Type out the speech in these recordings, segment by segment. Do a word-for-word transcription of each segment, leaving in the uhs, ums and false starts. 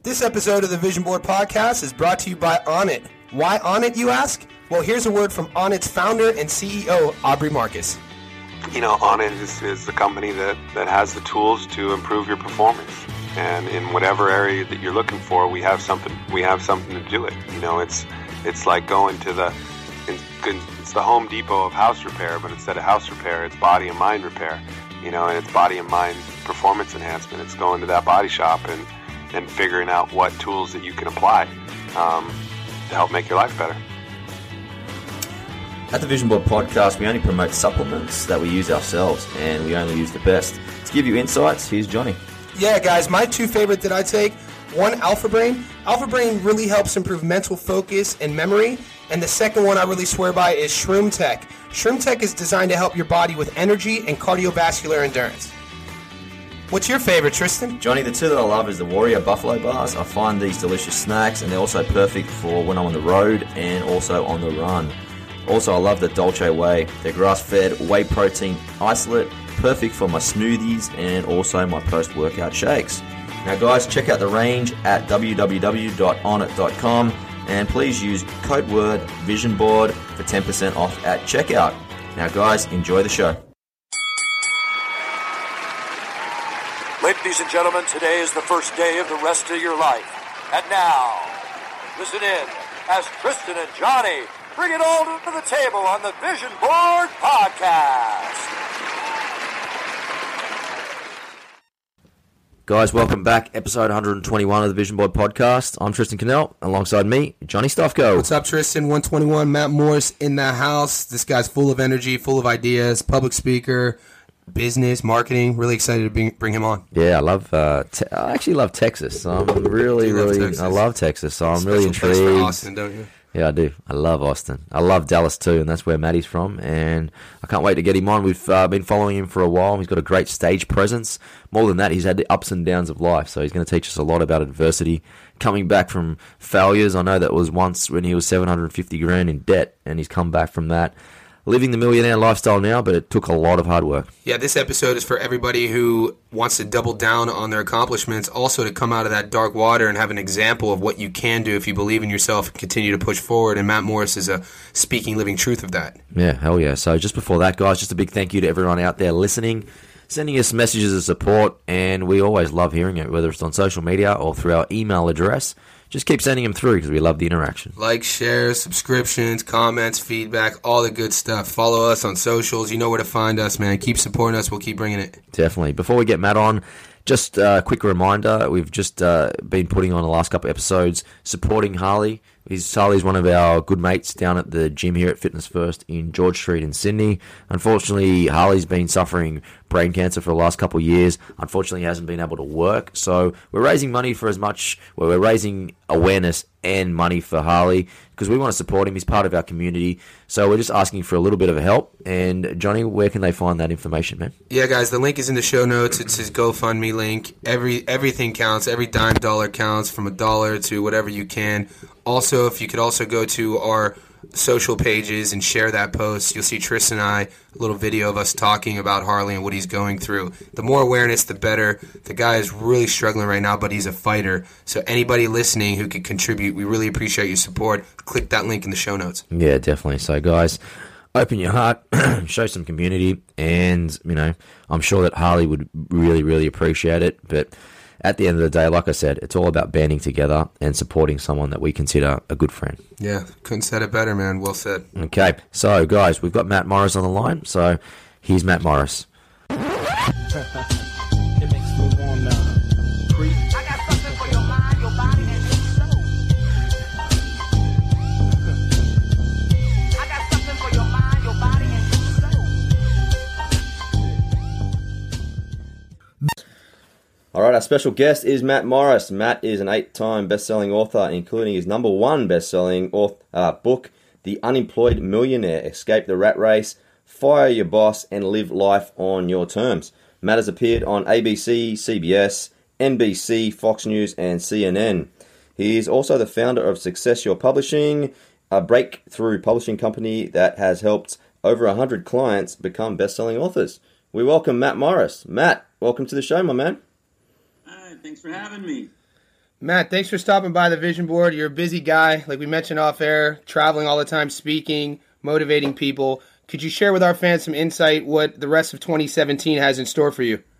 This episode of the Vision Board Podcast is brought to you by Onnit. Why Onnit, you ask? Well, here's a word from Onnit's founder and C E O, Aubrey Marcus. You know, Onnit is, is the company that, that has the tools to improve your performance. And in whatever area that you're looking for, we have something. We have something to do it. You know, it's it's like going to the it's, it's the Home Depot of house repair, but instead of house repair, it's body and mind repair. You know, and it's body and mind performance enhancement. It's going to that body shop and and figuring out what tools that you can apply um, to help make your life better. At the Vision Board Podcast, we only promote supplements that we use ourselves, and we only use the best. To give you insights, here's Johnny. Yeah, guys, my two favorite that I take, one, Alpha Brain. Alpha Brain really helps improve mental focus and memory. And the second one I really swear by is Shroom Tech. Shroom Tech is designed to help your body with energy and cardiovascular endurance. What's your favorite, Tristan? Johnny, the two that I love is the Warrior Buffalo Bars. I find these delicious snacks, and they're also perfect for when I'm on the road and also on the run. Also, I love the Dolce Whey. They're grass-fed, whey protein isolate, perfect for my smoothies and also my post-workout shakes. Now, guys, check out the range at w w w dot onnit dot com, and please use code word VisionBoard for ten percent off at checkout. Now, guys, enjoy the show. Ladies and gentlemen, today is the first day of the rest of your life. And now, listen in as Tristan and Johnny bring it all to the table on the Vision Board Podcast. Guys, welcome back. Episode one hundred twenty-one of the Vision Board Podcast. I'm Tristan Cannell. Alongside me, Johnny Stofko. What's up, Tristan? one twenty-one, Matt Morris in the house. This guy's full of energy, full of ideas, public speaker, business, marketing. Really excited to bring, bring him on. Yeah, I love. Uh, te- I actually love Texas. So I'm really, love really. Texas? I love Texas. So I'm Special really place intrigued. for Austin, don't you? Yeah, I do. I love Austin. I love Dallas too, and that's where Matty's from. And I can't wait to get him on. We've uh, been following him for a while. He's got a great stage presence. More than that, he's had the ups and downs of life. So he's going to teach us a lot about adversity. Coming back from failures, I know that was once when he was seven hundred fifty grand in debt, and he's come back from that. Living the millionaire lifestyle now, but it took a lot of hard work. Yeah, this episode is for everybody who wants to double down on their accomplishments, also to come out of that dark water and have an example of what you can do if you believe in yourself and continue to push forward. And Matt Morris is a speaking living truth of that. Yeah, hell yeah. So just before that, guys, just a big thank you to everyone out there listening, sending us messages of support, and we always love hearing it, whether it's on social media or through our email address. Just keep sending them through because we love the interaction. Like, shares, subscriptions, comments, feedback, all the good stuff. Follow us on socials. You know where to find us, man. Keep supporting us. We'll keep bringing it. Definitely. Before we get Matt on, just a quick reminder. We've just uh, been putting on the last couple episodes supporting Harley. He's, Harley's one of our good mates down at the gym here at Fitness First in George Street in Sydney. Unfortunately, Harley's been suffering brain cancer for the last couple of years. Unfortunately, he hasn't been able to work. So we're raising money for as much, well, we're raising awareness and money for Harley because we want to support him. He's part of our community. So we're just asking for a little bit of help. And Johnny, where can they find that information, man? Yeah, guys, the link is in the show notes. It's his GoFundMe link. Every Everything counts. Every dime dollar counts, from a dollar to whatever you can. Also, if you could also go to our social pages and share that post, you'll see Tristan and I, a little video of us talking about Harley and what he's going through. The more awareness, the better. The guy is really struggling right now, but he's a fighter. So anybody listening who could contribute, we really appreciate your support. Click that link in the show notes. Yeah, definitely. So, guys, open your heart, show some community, and, you know, I'm sure that Harley would really, really appreciate it. But at the end of the day, like I said, it's all about banding together and supporting someone that we consider a good friend. Yeah, couldn't said it better, man. Well said. Okay, so guys, we've got Matt Morris on the line. So here's Matt Morris. All right, our special guest is Matt Morris. Matt is an eight-time best-selling author, including his number one best-selling author, uh, book, The Unemployed Millionaire, Escape the Rat Race, Fire Your Boss, and Live Life on Your Terms. Matt has appeared on A B C, C B S, N B C, Fox News, and C N N. He is also the founder of Success Your Publishing, a breakthrough publishing company that has helped over one hundred clients become best-selling authors. We welcome Matt Morris. Matt, welcome to the show, my man. Hi, thanks for having me. Matt, thanks for stopping by the Vision Board. You're a busy guy, like we mentioned off air, traveling all the time, speaking, motivating people. Could you share with our fans some insight what the rest of twenty seventeen has in store for you?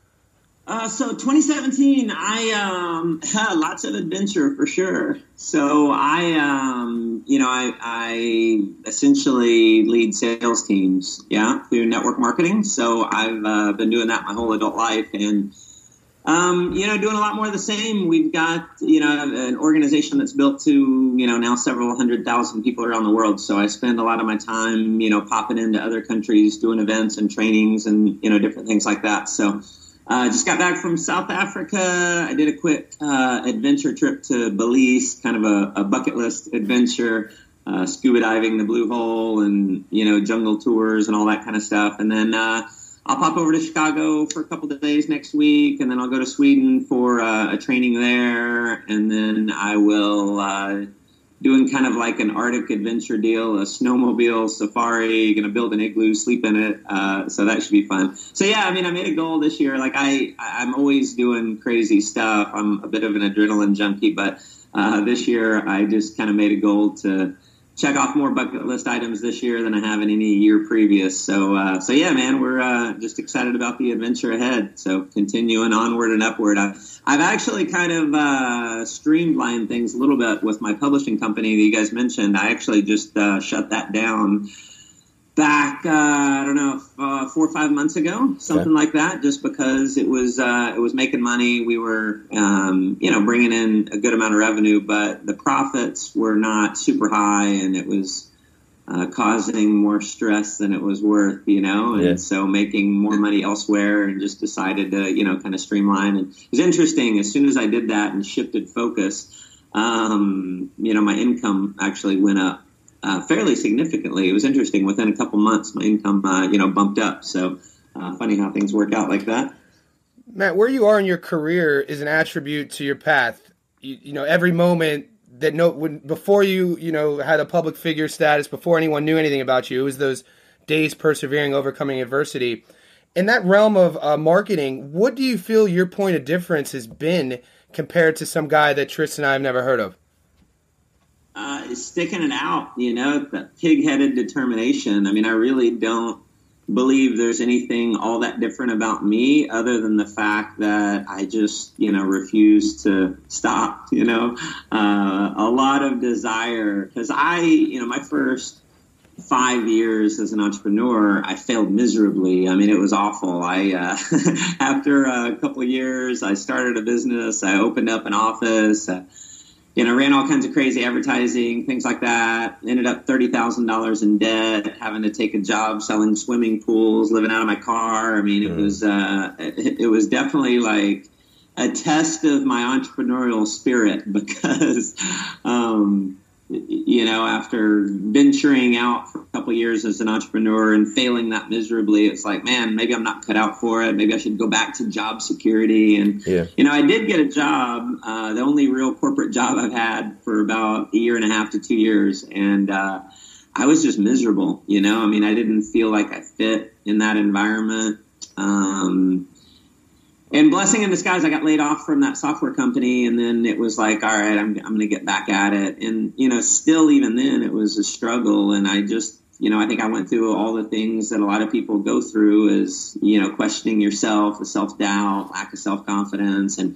Uh, so twenty seventeen, I um, had lots of adventure for sure. So I, um, you know, I, I essentially lead sales teams, yeah, through network marketing. So I've uh, been doing that my whole adult life, and um, you know, doing a lot more of the same. We've got, you know, an organization that's built to, you know, now several hundred thousand people around the world. So I spend a lot of my time, you know, popping into other countries, doing events and trainings and, you know, different things like that. So I uh, just got back from South Africa. I did a quick uh, adventure trip to Belize, kind of a, a bucket list adventure, uh, scuba diving, the Blue Hole, and, you know, jungle tours and all that kind of stuff. And then uh, I'll pop over to Chicago for a couple of days next week, and then I'll go to Sweden for uh, a training there, and then I will uh, doing kind of like an Arctic adventure deal, a snowmobile safari, going to build an igloo, sleep in it, uh, so that should be fun. So yeah, I mean, I made a goal this year. Like I, I'm always doing crazy stuff. I'm a bit of an adrenaline junkie, but uh, this year I just kind of made a goal to check off more bucket list items this year than I have in any year previous. So, uh, so yeah, man, we're uh, just excited about the adventure ahead. So continuing onward and upward. I, I've actually kind of uh, streamlined things a little bit with my publishing company that you guys mentioned. I actually just uh, shut that down back, uh, I don't know, uh, four or five months ago, something okay. like that, just because it was uh, it was making money. We were, um, you know, bringing in a good amount of revenue, but the profits were not super high, and it was uh, causing more stress than it was worth, you know, and yeah. so making more money elsewhere, and just decided to, you know, kind of streamline. And it was interesting. As soon as I did that and shifted focus, um, you know, my income actually went up. Uh, fairly significantly. It was interesting. Within a couple months, my income, uh, you know, bumped up. So uh, funny how things work out like that. Matt, where you are in your career is an attribute to your path. You, you know, every moment that no, when before you, you know, had a public figure status, before anyone knew anything about you, it was those days persevering, overcoming adversity. In that realm of uh, marketing, what do you feel your point of difference has been compared to some guy that Tristan and I have never heard of? Uh, is sticking it out, you know, that pig-headed determination. I mean, I really don't believe there's anything all that different about me other than the fact that I just, you know, refuse to stop, you know, uh, a lot of desire. Because I, you know, my first five years as an entrepreneur, I failed miserably. I mean, it was awful. I, uh, after a couple of years, I started a business. I opened up an office. Uh, You know, ran all kinds of crazy advertising, things like that. Ended up thirty thousand dollars in debt, having to take a job selling swimming pools, living out of my car. I mean, it was uh, it, it was definitely like a test of my entrepreneurial spirit because, um, you know, after venturing out for a couple of years as an entrepreneur and failing that miserably, it's like, man, maybe I'm not cut out for it. Maybe I should go back to job security. And, yeah. you know, I did get a job, uh, the only real corporate job I've had for about a year and a half to two years. And uh, I was just miserable, you know. I mean, I didn't feel like I fit in that environment. Um And blessing in disguise, I got laid off from that software company, and then it was like, all right, I'm I'm going to get back at it. And, you know, still even then it was a struggle. And I just, you know, I think I went through all the things that a lot of people go through is, you know, questioning yourself, the self-doubt, lack of self-confidence. And,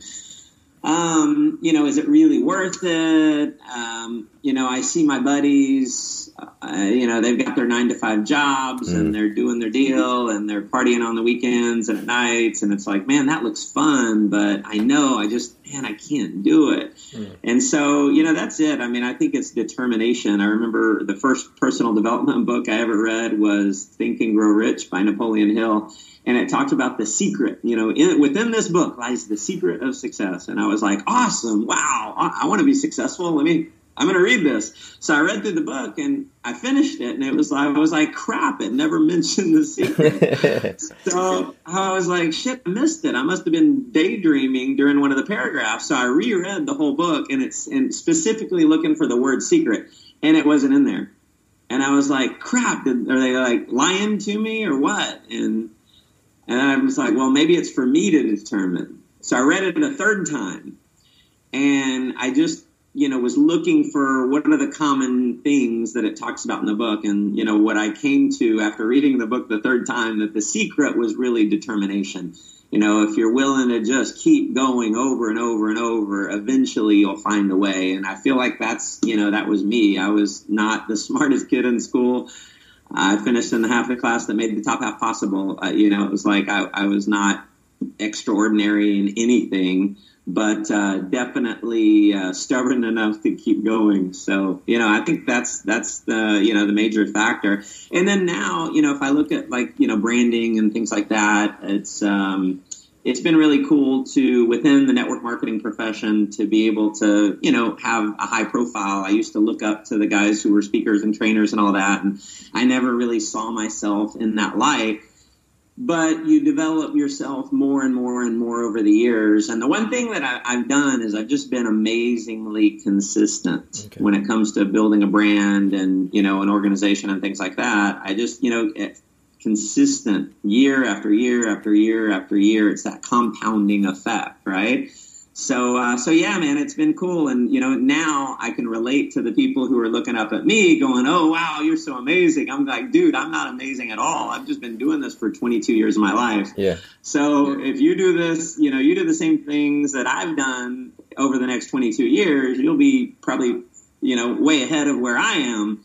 um, you know, is it really worth it? Um, you know, I see my buddies, uh, you know, they've got their nine to five jobs mm. and they're doing their deal and they're partying on the weekends and at nights. And it's like, man, that looks fun, but I know I just, man, I can't do it. Mm. And so, you know, that's it. I mean, I think it's determination. I remember the first personal development book I ever read was Think and Grow Rich by Napoleon Hill. And it talked about the secret, you know, in, within this book lies the secret of success. And I was like, awesome. Wow. I, I want to be successful. Let me, I'm going to read this. So I read through the book and I finished it. And it was like, I was like, crap, it never mentioned the secret. So I was like, shit, I missed it. I must have been daydreaming during one of the paragraphs. So I reread the whole book and it's and specifically looking for the word secret. And it wasn't in there. And I was like, crap, did, are they like lying to me or what? And And I was like, well, maybe it's for me to determine. So I read it a third time. And I just, you know, was looking for what are the common things that it talks about in the book. And, you know, what I came to after reading the book the third time, that the secret was really determination. You know, if you're willing to just keep going over and over and over, eventually you'll find a way. And I feel like that's, you know, that was me. I was not the smartest kid in school. I finished in the half of the class that made the top half possible. Uh, you know, it was like I, I was not extraordinary in anything, but uh, definitely uh, stubborn enough to keep going. So, you know, I think that's that's the, you know, the major factor. And then now, you know, if I look at like, you know, branding and things like that, it's um, it's been really cool to, within the network marketing profession, to be able to, you know, have a high profile. I used to look up to the guys who were speakers and trainers and all that, and I never really saw myself in that light. But you develop yourself more and more and more over the years. And the one thing that I, I've done is I've just been amazingly consistent okay. when it comes to building a brand and, you know, an organization and things like that. I just, you know, it, consistent year after year after year after year. It's that compounding effect, right? So, uh, so yeah, man, it's been cool. And, you know, now I can relate to the people who are looking up at me going, oh, wow, you're so amazing. I'm like, dude, I'm not amazing at all. I've just been doing this for twenty-two years of my life. Yeah. So if you do this, you know, you do the same things that I've done over the next twenty-two years, you'll be probably, you know, way ahead of where I am.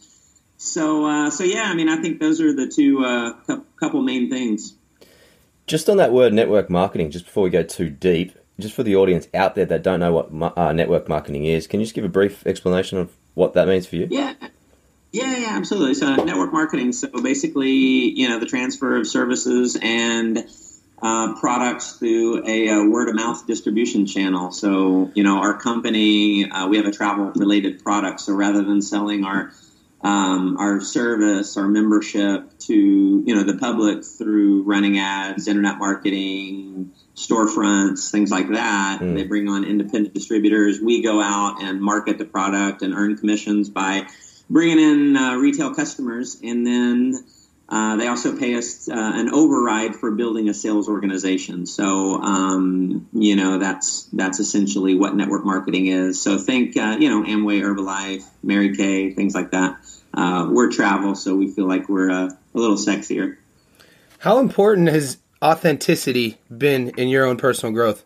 So, uh, so yeah, I mean, I think those are the two uh, couple main things. Just on that word network marketing, just before we go too deep, just for the audience out there that don't know what uh, network marketing is, can you just give a brief explanation of what that means for you? Yeah, yeah, yeah, absolutely. So network marketing, so basically, you know, the transfer of services and uh, products through a, a word-of-mouth distribution channel. So, you know, our company, uh, we have a travel-related product. So rather than selling our um, our service, our membership to, you know, the public through running ads, internet marketing, storefronts, things like that. Mm. They bring on independent distributors. We go out and market the product and earn commissions by bringing in uh, retail customers. And then uh, they also pay us uh, an override for building a sales organization. So, um, you know, that's that's essentially what network marketing is. So think, uh, you know, Amway, Herbalife, Mary Kay, things like that. Uh, we're travel, so we feel like we're uh, a little sexier. How important has authenticity been in your own personal growth?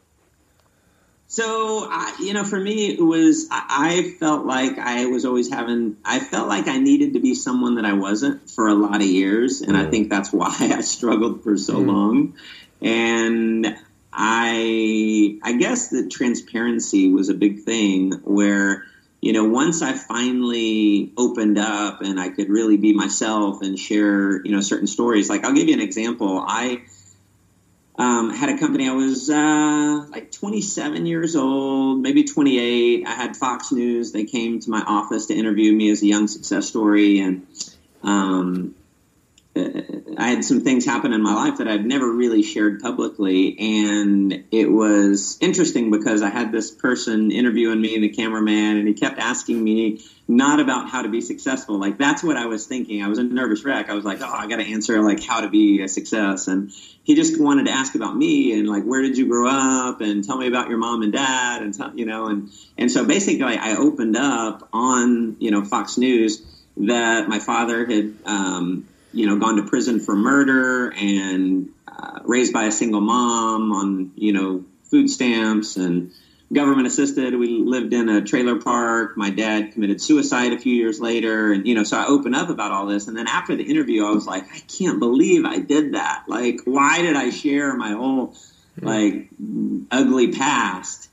So, I, you know, for me, it was, I, I felt like I was always having, I felt like I needed to be someone that I wasn't for a lot of years. And I think that's why I struggled for so mm. long. And I, I guess that transparency was a big thing where, you know, once I finally opened up and I could really be myself and share, you know, certain stories, like I'll give you an example. I, Um, had a company. I was uh, like twenty-seven years old, maybe twenty-eight. I had Fox News. They came to my office to interview me as a young success story, and um, I had some things happen in my life that I'd never really shared publicly. And it was interesting because I had this person interviewing me, the cameraman, and he kept asking me not about how to be successful. Like, that's what I was thinking. I was a nervous wreck. I was like, oh, I got to answer like how to be a success. And he just wanted to ask about me and like, where did you grow up? And tell me about your mom and dad. And, tell, you know, and, and so basically I opened up on, you know, Fox News that my father had, um, you know, gone to prison for murder and uh, raised by a single mom on, you know, food stamps and government assisted. We lived in a trailer park. My dad committed suicide a few years later. And, you know, so I opened up about all this. And then after the interview, I was like, I can't believe I did that. Like, why did I share my whole, like, ugly past?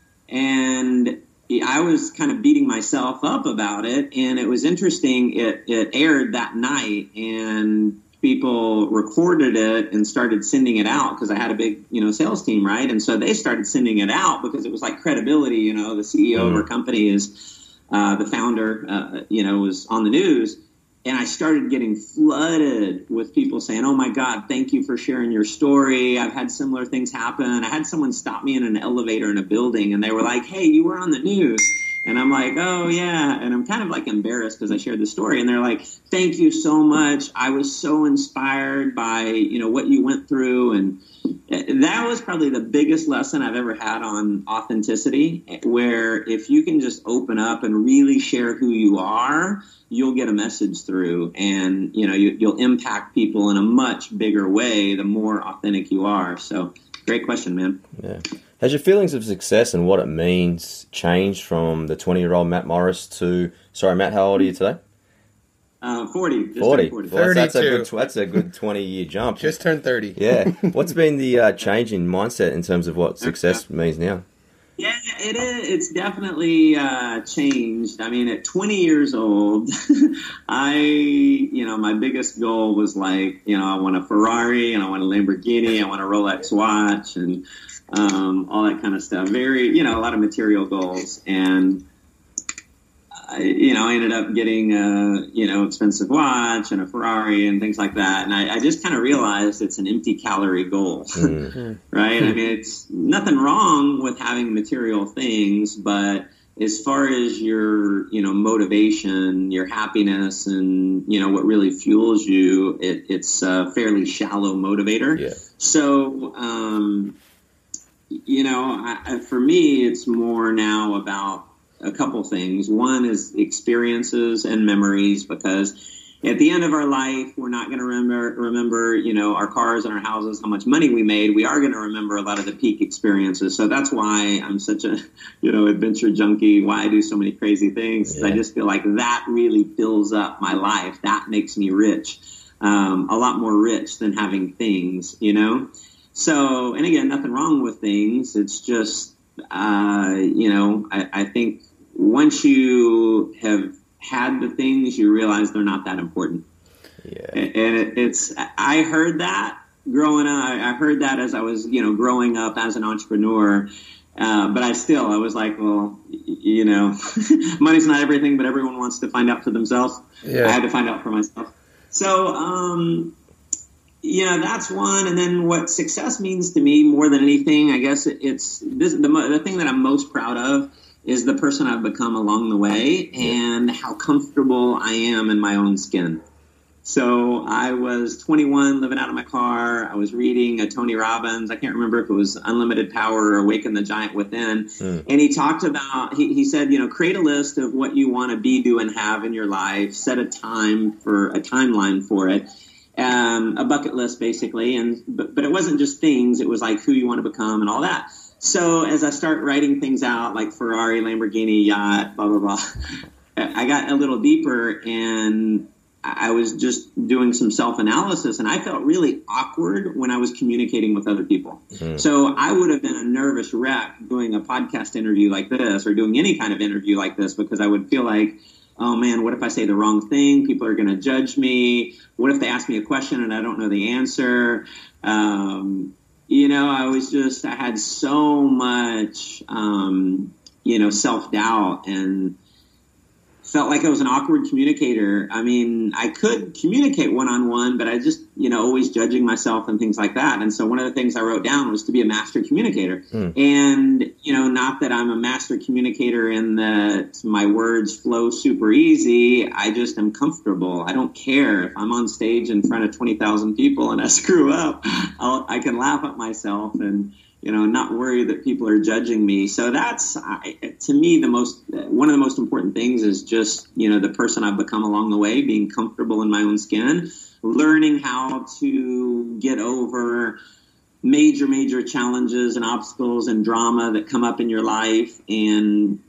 And I was kind of beating myself up about it. And it was interesting. It, it aired that night and people recorded it and started sending it out because I had a big, you know, sales team, right? And so they started sending it out because it was like credibility, you know, the C E O mm. of our company is uh, the founder, uh, you know, was on the news. And I started getting flooded with people saying, oh my God, thank you for sharing your story. I've had similar things happen. I had someone stop me in an elevator in a building and they were like, hey, you were on the news. And I'm like, oh, yeah. And I'm kind of like embarrassed because I shared the story. And they're like, thank you so much. I was so inspired by, you know, what you went through. And that was probably the biggest lesson I've ever had on authenticity, where if you can just open up and really share who you are, you'll get a message through, and, you know, you, you'll impact people in a much bigger way the more authentic you are. So great question, man. Yeah. Has your feelings of success and what it means changed from the twenty-year-old Matt Morris to, sorry, Matt, how old are you today? Uh, forty. Just forty. forty. Well, that's, that's a thirty-two. good. That's a good twenty-year jump. Just turned thirty. Yeah. What's been the uh, change in mindset in terms of what success means now? Yeah, it is. It's definitely uh, changed. I mean, at twenty years old, I, you know, my biggest goal was like, you know, I want a Ferrari and I want a Lamborghini, I want a Rolex watch, and um, all that kind of stuff. Very, you know, a lot of material goals. And I, you know, I ended up getting a, you know, expensive watch and a Ferrari and things like that. And I, I just kind of realized it's an empty calorie goal, Mm. right? I mean, it's nothing wrong with having material things, but as far as your, you know, motivation, your happiness, and, you know, what really fuels you, it, it's a fairly shallow motivator. Yeah. So, um, you know, I, I, for me, it's more now about a couple things. One is experiences and memories, because at the end of our life, we're not going to remember, remember, you know, our cars and our houses, how much money we made. We are going to remember a lot of the peak experiences. So that's why I'm such a, you know, adventure junkie, why I do so many crazy things. Yeah. I just feel like that really fills up my life. That makes me rich, um, a lot more rich than having things, you know? So, and again, nothing wrong with things. It's just, uh, you know, I, I think once you have had the things, you realize they're not that important. Yeah. And it, it's, I heard that growing up. I heard that as I was, you know, growing up as an entrepreneur. Uh, but I still, I was like, well, you know, money's not everything, but everyone wants to find out for themselves. Yeah. I had to find out for myself. So, um, you know, that's one. And then what success means to me more than anything, I guess it, it's this, the, the thing that I'm most proud of is the person I've become along the way and how comfortable I am in my own skin. So I was twenty-one, living out of my car. I was reading a Tony Robbins. I can't remember if it was Unlimited Power or Awaken the Giant Within. Mm. And he talked about, he, he said, you know, create a list of what you want to be, do, and have in your life. Set a time for a timeline for it. Um, a bucket list, basically. And but, but it wasn't just things. It was like who you want to become and all that. So as I start writing things out, like Ferrari, Lamborghini, yacht, blah, blah, blah, I got a little deeper, and I was just doing some self-analysis, and I felt really awkward when I was communicating with other people. Mm-hmm. So I would have been a nervous wreck doing a podcast interview like this, or doing any kind of interview like this, because I would feel like, oh man, what if I say the wrong thing? People are going to judge me. What if they ask me a question and I don't know the answer? Um, you know, I was just, I had so much, um, you know, self-doubt, and felt like I was an awkward communicator. I mean, I could communicate one-on-one, but I just, you know, always judging myself and things like that. And so one of the things I wrote down was to be a master communicator. Mm. And, you know, not that I'm a master communicator in that my words flow super easy. I just am comfortable. I don't care if I'm on stage in front of twenty thousand people and I screw up. I'll, I can laugh at myself and, you know, not worry that people are judging me. So that's, I, to me, the most, one of the most important things is just, you know, the person I've become along the way, being comfortable in my own skin, learning how to get over major, major challenges and obstacles and drama that come up in your life. And,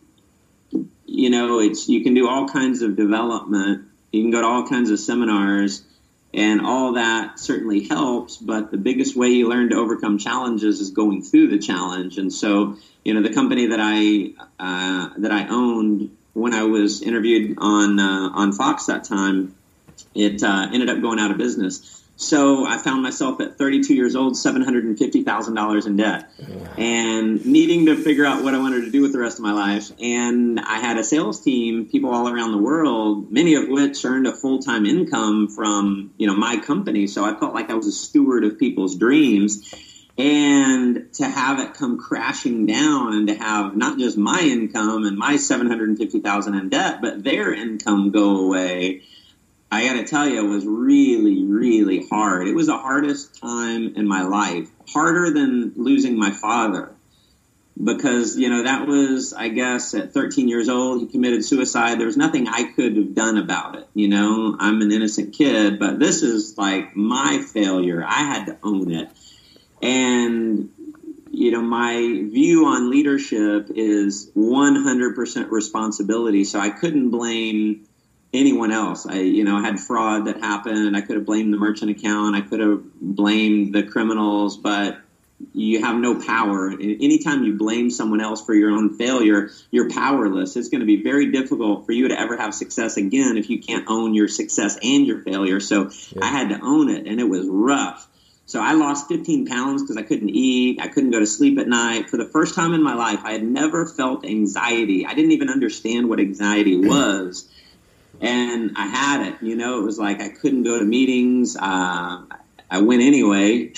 you know, it's, you can do all kinds of development. You can go to all kinds of seminars. And all that certainly helps, but the biggest way you learn to overcome challenges is going through the challenge. And so, you know, the company that I uh, that I owned when I was interviewed on uh, on Fox that time, it uh, ended up going out of business. So I found myself at thirty-two years old, seven hundred fifty thousand dollars in debt, and needing to figure out what I wanted to do with the rest of my life. And I had a sales team, people all around the world, many of which earned a full-time income from, you know, my company. So I felt like I was a steward of people's dreams. And to have it come crashing down and to have not just my income and my seven hundred fifty thousand dollars in debt, but their income go away, I got to tell you, it was really, really hard. It was the hardest time in my life, harder than losing my father. Because, you know, that was, I guess, at thirteen years old, he committed suicide. There was nothing I could have done about it. You know, I'm an innocent kid, but this is like my failure. I had to own it. And, you know, my view on leadership is one hundred percent responsibility. So I couldn't blame anyone else. I, you know, I had fraud that happened. I could have blamed the merchant account. I could have blamed the criminals, but you have no power. Anytime you blame someone else for your own failure, you're powerless. It's going to be very difficult for you to ever have success again if you can't own your success and your failure. So yeah. I had to own it, and it was rough. So I lost fifteen pounds because I couldn't eat. I couldn't go to sleep at night. For the first time in my life, I had never felt anxiety. I didn't even understand what anxiety was. And I had it. You know, it was like I couldn't go to meetings. Uh, I went anyway.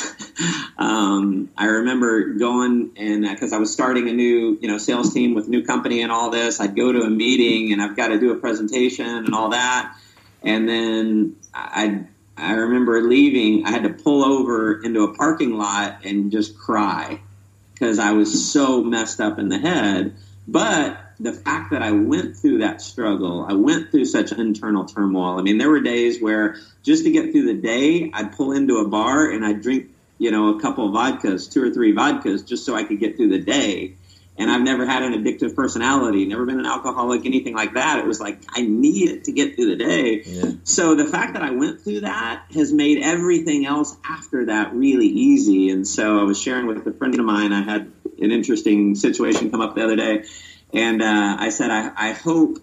um, I remember going and because uh, I was starting a new, you know, sales team with a new company and all this, I'd go to a meeting and I've got to do a presentation and all that. And then I I remember leaving. I had to pull over into a parking lot and just cry because I was so messed up in the head. But the fact that I went through that struggle, I went through such internal turmoil. I mean, there were days where just to get through the day, I'd pull into a bar and I'd drink, you know, a couple of vodkas, two or three vodkas, just so I could get through the day. And I've never had an addictive personality, never been an alcoholic, anything like that. It was like, I need it to get through the day. Yeah. So the fact that I went through that has made everything else after that really easy. And so I was sharing with a friend of mine, I had an interesting situation come up the other day. And uh, I said, I, I hope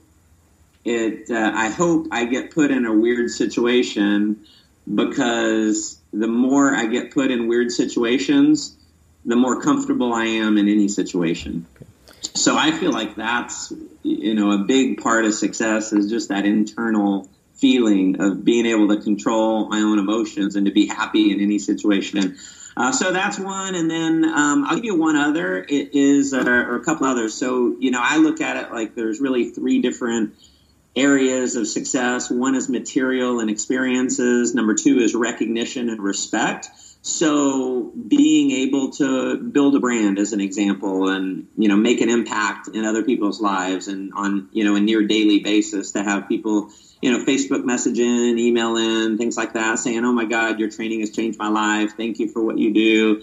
it. Uh, I hope I get put in a weird situation because the more I get put in weird situations, the more comfortable I am in any situation. So I feel like that's, you know, a big part of success is just that internal feeling of being able to control my own emotions and to be happy in any situation. Uh, so that's one. And then um, I'll give you one other. It is, uh, or a couple others. So, you know, I look at it like there's really three different areas of success. One is material and experiences. Number two is recognition and respect. So being able to build a brand as an example and, you know, make an impact in other people's lives and on, you know, a near daily basis to have people, you know, Facebook messaging, email in, things like that, saying, oh my God, your training has changed my life. Thank you for what you do.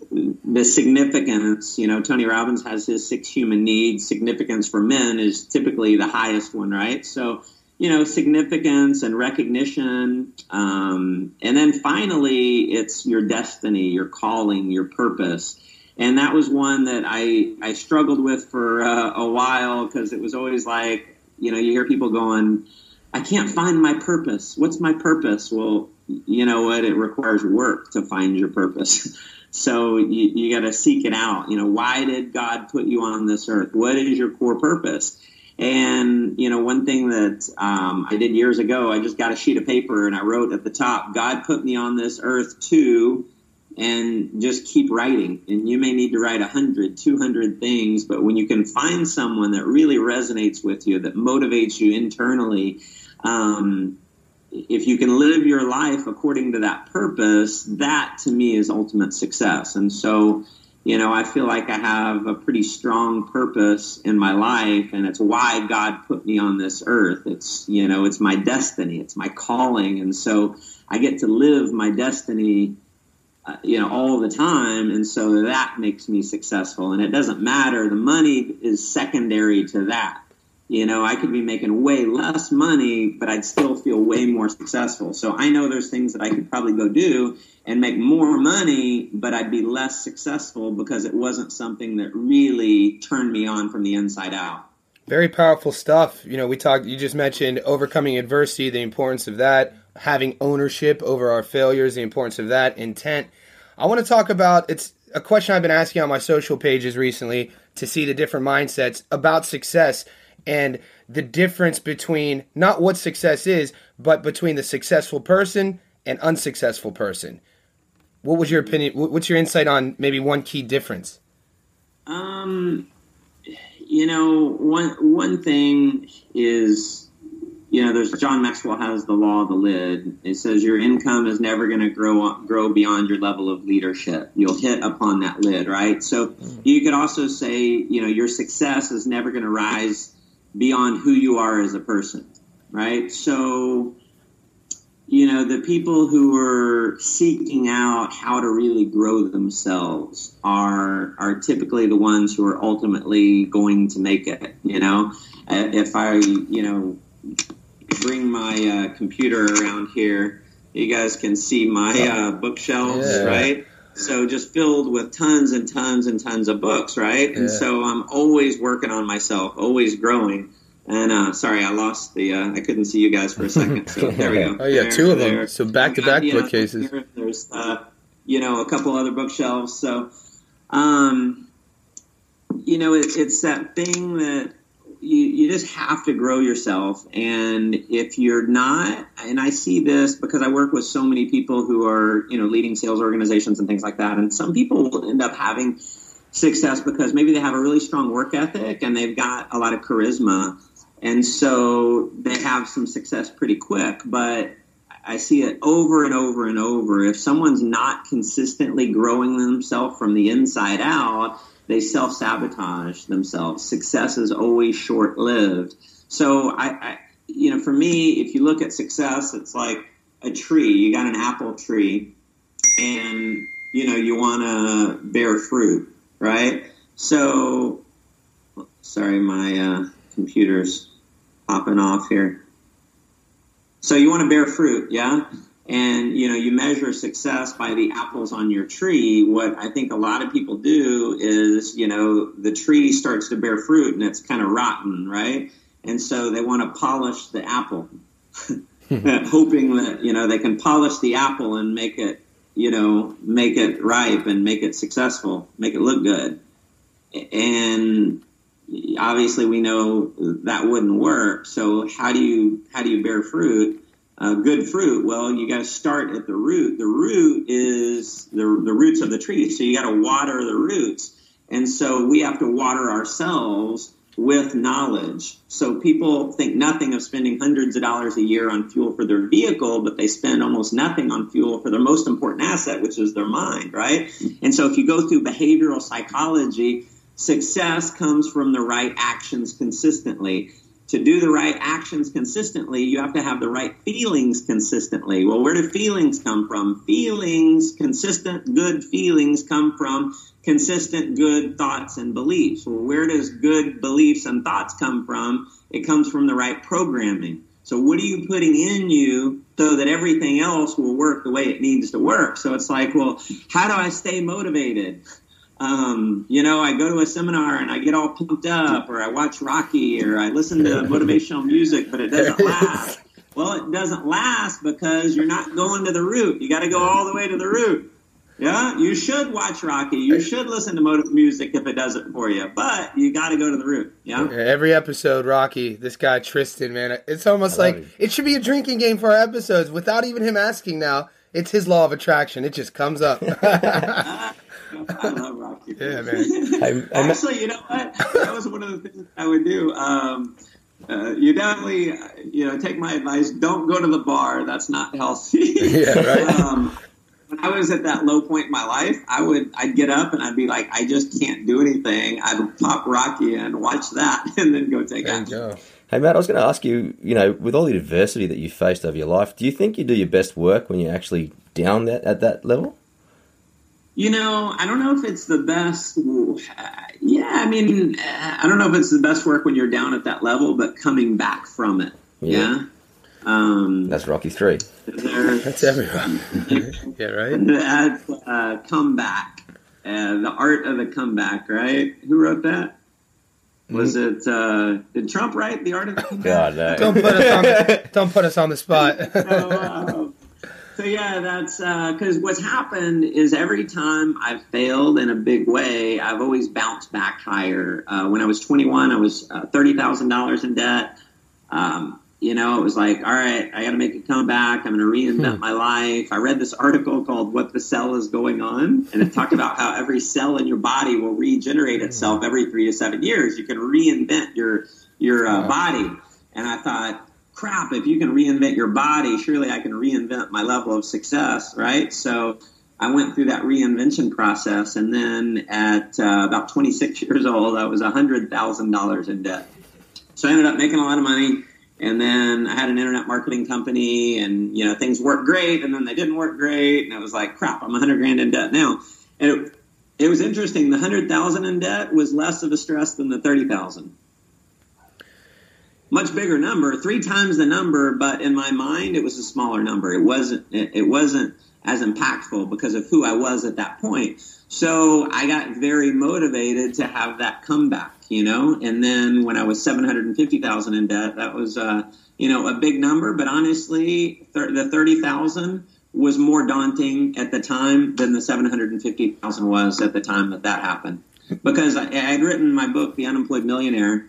The significance, you know, Tony Robbins has his six human needs. Significance for men is typically the highest one, right? So, you know, significance and recognition. Um, and then finally, it's your destiny, your calling, your purpose. And that was one that I, I struggled with for uh, a while because it was always like, you know, you hear people going, I can't find my purpose. What's my purpose? Well, you know what? It requires work to find your purpose. So you, you got to seek it out. You know, why did God put you on this earth? What is your core purpose? And, you know, one thing that um, I did years ago, I just got a sheet of paper and I wrote at the top, God put me on this earth to, and just keep writing. And you may need to write one hundred, two hundred things, but when you can find someone that really resonates with you, that motivates you internally, um, if you can live your life according to that purpose, that to me is ultimate success. And so, you know, I feel like I have a pretty strong purpose in my life, and it's why God put me on this earth. It's, you know, it's my destiny. It's my calling. And so I get to live my destiny, uh, you know, all the time. And so that makes me successful. And it doesn't matter. The money is secondary to that. You know, I could be making way less money, but I'd still feel way more successful. So I know there's things that I could probably go do and make more money, but I'd be less successful because it wasn't something that really turned me on from the inside out. Very powerful stuff. You know, we talked, you just mentioned overcoming adversity, the importance of that, having ownership over our failures, the importance of that, intent. I want to talk about, it's a question I've been asking on my social pages recently to see the different mindsets about success. And the difference between not what success is, but between the successful person and unsuccessful person. what was your opinion? What's your insight on maybe one key difference? Um, you know, one one thing is, you know, there's John Maxwell has the law of the lid. It says your income is never going to grow grow beyond your level of leadership. You'll hit upon that lid, right? So you could also say, you know, your success is never going to rise beyond who you are as a person, right? So, you know, the people who are seeking out how to really grow themselves are are typically the ones who are ultimately going to make it. You know, if I, you know, bring my uh, computer around here, you guys can see my uh, bookshelves, yeah. right? So just filled with tons and tons and tons of books, right? Yeah. And so I'm always working on myself, always growing. And uh, sorry, I lost the. Uh, I couldn't see you guys for a second. So there we go. Oh yeah, there, two of them. there. So back to back bookcases. Here, there's, uh, you know, a couple other bookshelves. So, um, you know, it, it's that thing that you you just have to grow yourself. And if you're not, and I see this because I work with so many people who are, you know, leading sales organizations and things like that. And some people will end up having success because maybe they have a really strong work ethic and they've got a lot of charisma. And so they have some success pretty quick, but I see it over and over and over. If someone's not consistently growing themselves from the inside out, they self-sabotage themselves. Success is always short-lived. So, I, I, you know, for me, if you look at success, it's like a tree. You got an apple tree, and, you know, you want to bear fruit, right? So, sorry, my uh, computer's popping off here. So you want to bear fruit, yeah? And, you know, you measure success by the apples on your tree. What I think a lot of people do is, you know, the tree starts to bear fruit and it's kind of rotten, right? And so they want to polish the apple, hoping that, you know, they can polish the apple and make it, you know, make it ripe and make it successful, make it look good. And obviously, we know that wouldn't work. So how do you how do you bear fruit? Uh, good fruit. Well, you got to start at the root. The root is the the roots of the tree. So you got to water the roots, and so we have to water ourselves with knowledge. So people think nothing of spending hundreds of dollars a year on fuel for their vehicle, but they spend almost nothing on fuel for their most important asset, which is their mind, right? And so if you go through behavioral psychology, success comes from the right actions consistently. To do the right actions consistently, you have to have the right feelings consistently. Well, where do feelings come from? Feelings, consistent good feelings come from consistent good thoughts and beliefs. Well, where does good beliefs and thoughts come from? It comes from the right programming. So what are you putting in you so that everything else will work the way it needs to work? So it's like, well, how do I stay motivated? Um, you know, I go to a seminar and I get all pumped up, or I watch Rocky, or I listen to motivational music, but it doesn't last. Well, it doesn't last because you're not going to the root. You got to go all the way to the root. Yeah, you should watch Rocky. You should listen to motive music if it does it for you, but you got to go to the root. Yeah? Yeah. Every episode, Rocky, this guy Tristan, man, it's almost like him. It should be a drinking game for our episodes without even him asking. Now it's his law of attraction. It just comes up. I love Rocky. Yeah, man. I'm, I'm Actually, you know what? That was one of the things I would do. Um, uh, you definitely, you know, take my advice. Don't go to the bar. That's not healthy. Yeah, right. um, when I was at that low point in my life, I would, I'd get up and I'd be like, I just can't do anything. I'd pop Rocky and watch that, and then go take action. Go. Hey, Matt, I was going to ask you, you know, with all the adversity that you faced over your life, do you think you do your best work when you're actually down that, at that level? You know, I don't know if it's the best. Uh, yeah, I mean, I don't know if it's the best work when you're down at that level, but coming back from it. Yeah. yeah? Um, That's Rocky three. That's everyone. Yeah, right? That uh, comeback. Uh, the art of the comeback, right? Who wrote that? Was it, uh, did Trump write The Art of the Comeback? God, no. Don't put us on the, don't put us on the spot. so, uh, So, yeah, that's because uh, what's happened is every time I've failed in a big way, I've always bounced back higher. Uh, when I was twenty-one, I was uh, thirty thousand dollars in debt. Um, you know, it was like, all right, I got to make a comeback. I'm going to reinvent hmm. my life. I read this article called What the Cell is Going On, and it talked about how every cell in your body will regenerate itself every three to seven years. You can reinvent your your uh, body. And I thought, crap, if you can reinvent your body, surely I can reinvent my level of success, right? So I went through that reinvention process, and then at uh, about twenty-six years old, I was one hundred thousand dollars in debt. So I ended up making a lot of money. And then I had an internet marketing company, and, you know, things worked great, and then they didn't work great. And I was like, crap, I'm a hundred grand in debt now. And it, it was interesting. The hundred thousand in debt was less of a stress than the thirty thousand. Much bigger number, three times the number, but in my mind, it was a smaller number. It wasn't, it, it wasn't as impactful because of who I was at that point. So I got very motivated to have that comeback, you know, and then when I was seven hundred fifty thousand in debt, that was, uh, you know, a big number, but honestly, th- the thirty thousand was more daunting at the time than the seven hundred fifty thousand was at the time that that happened, because I, I had written my book, The Unemployed Millionaire.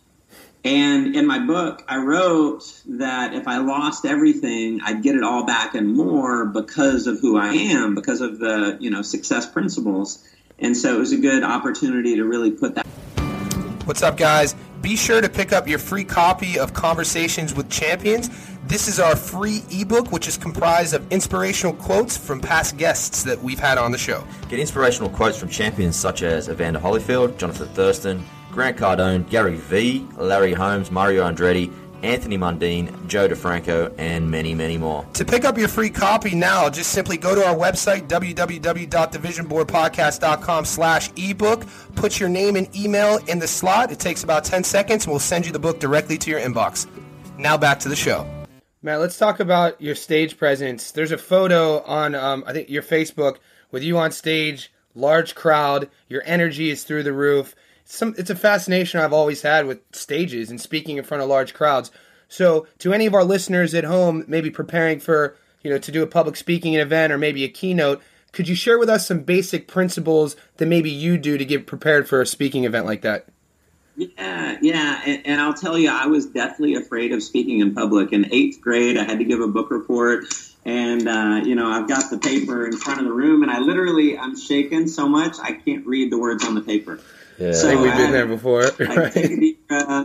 And in my book, I wrote that if I lost everything, I'd get it all back and more because of who I am, because of the, you know, success principles. And so it was a good opportunity to really put that. What's up, guys? Be sure to pick up your free copy of Conversations with Champions. This is our free ebook, which is comprised of inspirational quotes from past guests that we've had on the show. Get inspirational quotes from champions such as Evander Holyfield, Jonathan Thurston, Grant Cardone, Gary Vee, Larry Holmes, Mario Andretti, Anthony Mundine, Joe DeFranco, and many, many more. To pick up your free copy now, just simply go to our website, w w w dot the vision board podcast dot com slash ebook. Put your name and email in the slot. It takes about ten seconds, and we'll send you the book directly to your inbox. Now back to the show. Matt, let's talk about your stage presence. There's a photo on, um, I think, your Facebook with you on stage, large crowd. Your energy is through the roof. Some, it's a fascination I've always had with stages and speaking in front of large crowds. So to any of our listeners at home, maybe preparing for, you know, to do a public speaking event or maybe a keynote, could you share with us some basic principles that maybe you do to get prepared for a speaking event like that? Yeah, yeah. And, and I'll tell you, I was deathly afraid of speaking in public. In eighth grade, I had to give a book report. And, uh, you know, I've got the paper in front of the room, and I literally, I'm shaking so much, I can't read the words on the paper. Yeah, so I think we've been I, there before. I, take a deep breath.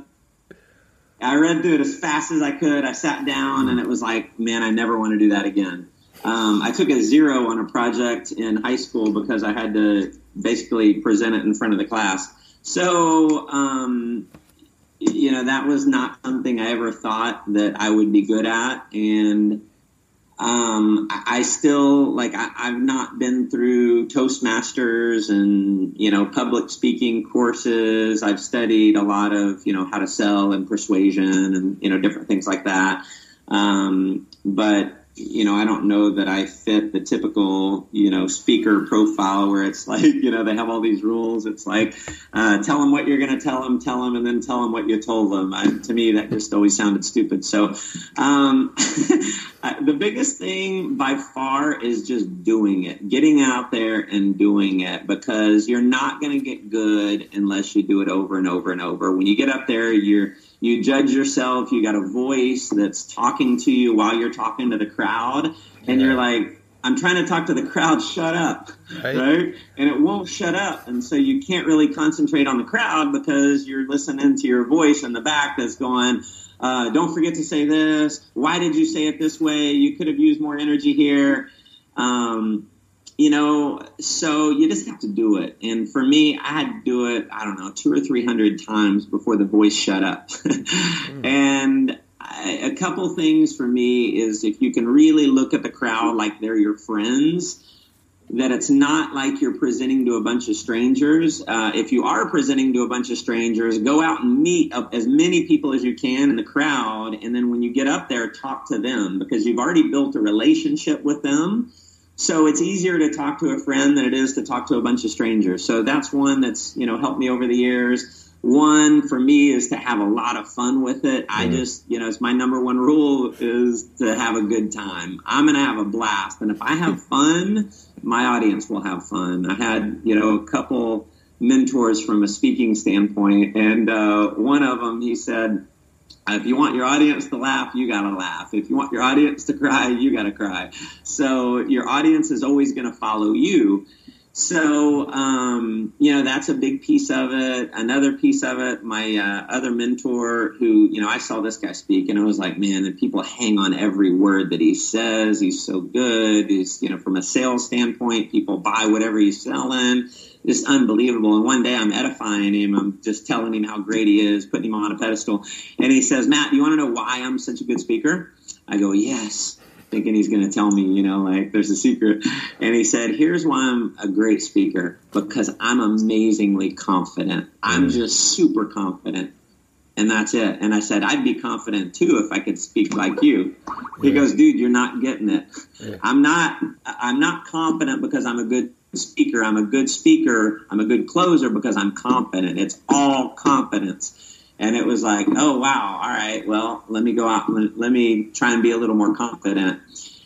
I read through it as fast as I could. I sat down, and it was like, man, I never want to do that again. Um, I took a zero on a project in high school because I had to basically present it in front of the class. So, um, you know, that was not something I ever thought that I would be good at. And Um, I still, like, I, I've not been through Toastmasters and, you know, public speaking courses. I've studied a lot of, you know, how to sell and persuasion and, you know, different things like that. Um, but, you know, I don't know that I fit the typical, you know, speaker profile where it's like, you know, they have all these rules. It's like, uh, tell them what you're going to tell them, tell them, and then tell them what you told them. I, to me, that just always sounded stupid. So, um, the biggest thing by far is just doing it, getting out there and doing it, because you're not going to get good unless you do it over and over and over. When you get up there, you're, you judge yourself. You got a voice that's talking to you while you're talking to the crowd, and yeah. you're like, I'm trying to talk to the crowd, shut up, right. right? And it won't shut up, and so you can't really concentrate on the crowd because you're listening to your voice in the back that's going, uh, don't forget to say this. Why did you say it this way? You could have used more energy here. Um, you know, so you just have to do it. And for me, I had to do it, I don't know, two or three hundred times before the voice shut up. mm. And I, a couple things for me is if you can really look at the crowd like they're your friends, that it's not like you're presenting to a bunch of strangers. Uh, if you are presenting to a bunch of strangers, go out and meet up as many people as you can in the crowd. And then when you get up there, talk to them, because you've already built a relationship with them. So it's easier to talk to a friend than it is to talk to a bunch of strangers. So that's one that's, you know, helped me over the years. One for me is to have a lot of fun with it. I just, you know, it's my number one rule is to have a good time. I'm going to have a blast. And if I have fun, my audience will have fun. I had, you know, a couple mentors from a speaking standpoint. And uh, one of them, he said, If you want your audience to laugh, you got to laugh. If you want your audience to cry, you got to cry. So your audience is always going to follow you. So, um, you know, that's a big piece of it. Another piece of it, my uh, other mentor who, you know, I saw this guy speak and I was like, man, and people hang on every word that he says. He's so good. He's, you know, from a sales standpoint, people buy whatever he's selling. Just unbelievable. And one day I'm edifying him. I'm just telling him how great he is, putting him on a pedestal. And he says, Matt, do you want to know why I'm such a good speaker? I go, yes. Thinking he's going to tell me, you know, like there's a secret. And he said, here's why I'm a great speaker, because I'm amazingly confident. I'm just super confident. And that's it. And I said, I'd be confident too if I could speak like you. He goes, dude, you're not getting it. I'm not, I'm not confident because I'm a good speaker. I'm a good speaker. I'm a good closer because I'm confident. It's all confidence. And it was like, oh, wow. All right. Well, let me go out. Let, let me try and be a little more confident.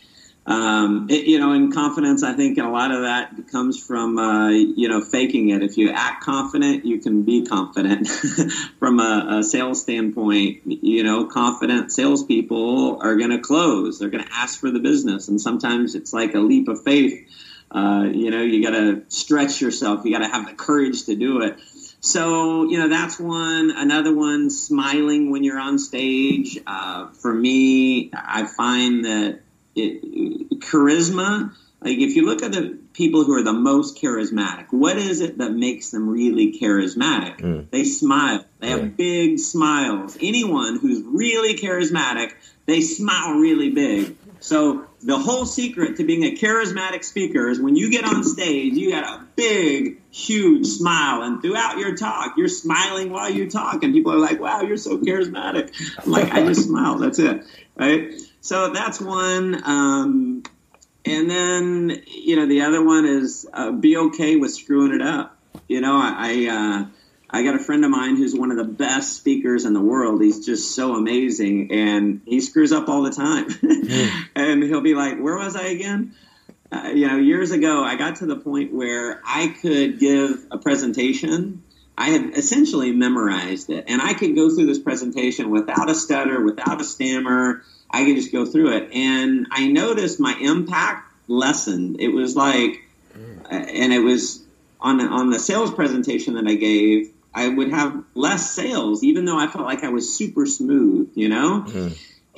Um, it, you know, and confidence, I think a lot of that comes from, uh, you know, faking it. If you act confident, you can be confident. From a, a sales standpoint, you know, confident salespeople are going to close. They're going to ask for the business. And sometimes it's like a leap of faith. Uh, you know, you got to stretch yourself. You got to have the courage to do it. So, you know, that's one. Another one, smiling when you're on stage. Uh, for me, I find that it, charisma, like if you look at the people who are the most charismatic, what is it that makes them really charismatic? Mm. They smile. They have yeah. big smiles. Anyone who's really charismatic, they smile really big. So the whole secret to being a charismatic speaker is when you get on stage, you got a big, huge smile. And throughout your talk, you're smiling while you talk. And people are like, wow, you're so charismatic. I'm like, I just smile. That's it. Right? So that's one. Um, and then, you know, the other one is uh, be okay with screwing it up. You know, I... I uh, I got a friend of mine who's one of the best speakers in the world. He's just so amazing, and he screws up all the time. Yeah. And he'll be like, where was I again? Uh, you know, years ago, I got to the point where I could give a presentation. I had essentially memorized it, and I could go through this presentation without a stutter, without a stammer. I could just go through it, and I noticed my impact lessened. It was like, and it was on on the sales presentation that I gave, I would have less sales, even though I felt like I was super smooth, you know? Mm.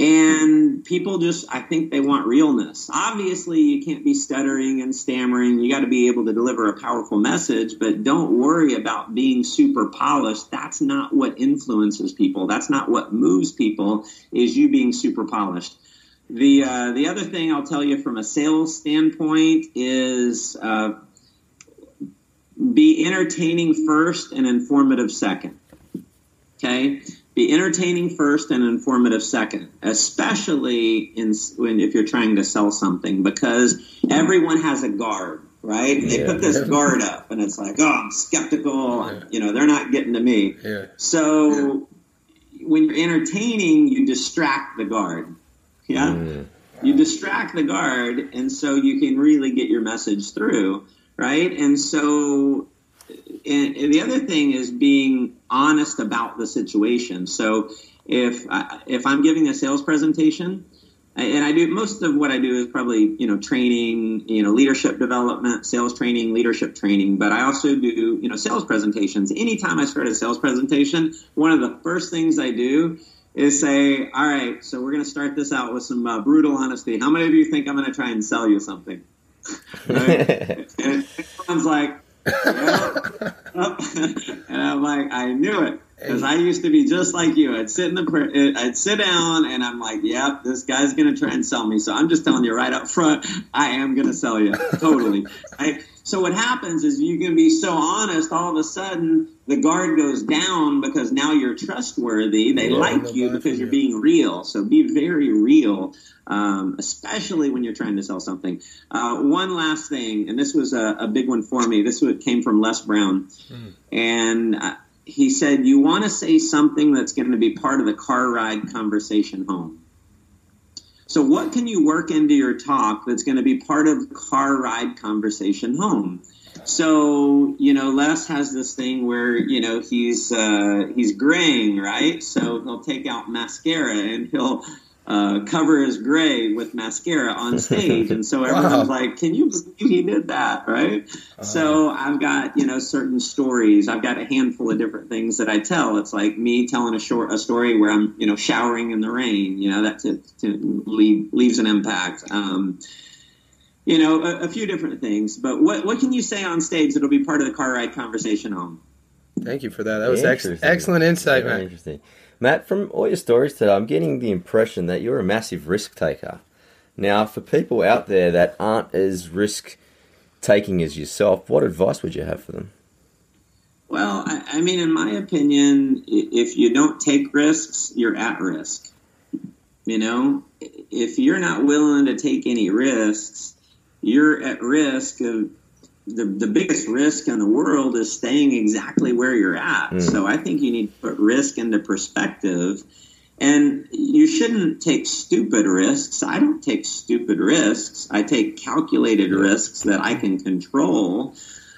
And people just, I think they want realness. Obviously, you can't be stuttering and stammering. You got to be able to deliver a powerful message, but don't worry about being super polished. That's not what influences people. That's not what moves people, is you being super polished. The, uh, the other thing I'll tell you from a sales standpoint is uh, be entertaining first and informative second. Okay? Be entertaining first and informative second, especially in when if you're trying to sell something, because everyone has a guard, right? They yeah. put this guard up, and it's like, oh, I'm skeptical. Yeah. You know, they're not getting to me. Yeah. So yeah. when you're entertaining, you distract the guard. Yeah? Mm. You distract the guard, and so you can really get your message through. Right. And so and, and the other thing is being honest about the situation. So if I, if I'm giving a sales presentation, and I do most of what I do is probably, you know, training, you know, leadership development, sales training, leadership training. But I also do, you know, sales presentations. Anytime I start a sales presentation, one of the first things I do is say, all right, so we're going to start this out with some uh, brutal honesty. How many of you think I'm going to try and sell you something? Right? And everyone's like, yeah. And I'm like, I knew it, because I used to be just like you. I'd sit in the, I'd sit down, and I'm like, yep, this guy's gonna try and sell me. So I'm just telling you right up front, I am gonna sell you totally. Right? So what happens is you can be so honest, all of a sudden the guard goes down because now you're trustworthy. They yeah, like you because you're being real. So be very real, um, especially when you're trying to sell something. Uh, one last thing, and this was a, a big one for me. This came from Les Brown. Mm. And uh, he said, you want to say something that's going to be part of the car ride conversation home. So what can you work into your talk that's going to be part of the car ride conversation home? So, you know, Les has this thing where, you know, he's uh, he's graying, right? So he'll take out mascara and he'll uh, cover his gray with mascara on stage. And so everyone's wow. like, can you believe he did that, right? Uh, so I've got, you know, certain stories. I've got a handful of different things that I tell. It's like me telling a short a story where I'm, you know, showering in the rain. You know, that to, to leave, leaves an impact. Um You know, a, a few different things. But what what can you say on stage that'll be part of the car ride conversation home? Thank you for that. That was ex- excellent insight, Very man. Interesting. Matt, from all your stories today, I'm getting the impression that you're a massive risk taker. Now, for people out there that aren't as risk-taking as yourself, what advice would you have for them? Well, I, I mean, in my opinion, if you don't take risks, you're at risk. You know, if you're not willing to take any risks, you're at risk of the, the biggest risk in the world is staying exactly where you're at. Mm. So I think you need to put risk into perspective, and you shouldn't take stupid risks. I don't take stupid risks. I take calculated risks that I can control.